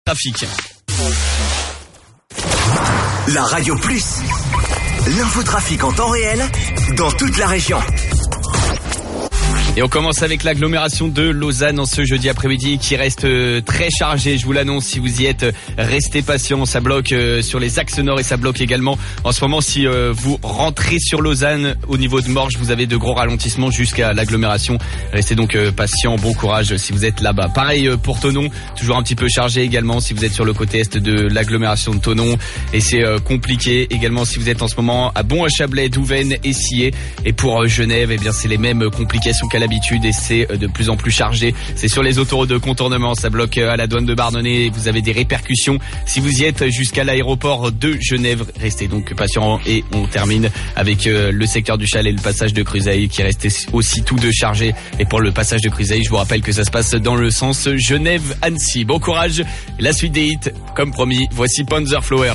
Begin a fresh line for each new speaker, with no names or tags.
Trafic.
La Radio Plus. L'infotrafic en temps réel dans toute la région.
Et on commence avec l'agglomération de Lausanne en ce jeudi après-midi qui reste très chargée. Je vous l'annonce, si vous y êtes, restez patients. Ça bloque sur les axes nord et ça bloque également en ce moment si vous rentrez sur Lausanne au niveau de Morges. Vous avez de gros ralentissements jusqu'à l'agglomération. Restez donc patients, bon courage si vous êtes là-bas. Pareil pour Thonon, toujours un petit peu chargé également si vous êtes sur le côté est de l'agglomération de Thonon. Et c'est compliqué également si vous êtes en ce moment à Bon-à-Chablais, Douvaine et Sillé. Et pour Genève, eh bien c'est les mêmes complications qu'à l'habitude et c'est de plus en plus chargé. C'est sur les autoroutes de contournement, ça bloque à la douane de Barnonnet et vous avez des répercussions si vous y êtes jusqu'à l'aéroport de Genève. Restez donc patients et on termine avec le secteur du Chalet et le passage de Cruzeil qui reste aussi tous deux chargés. Et pour le passage de Cruzeil, je vous rappelle que ça se passe dans le sens Genève-Annecy. Bon courage, la suite des hits, comme promis, voici Panzer Flowers.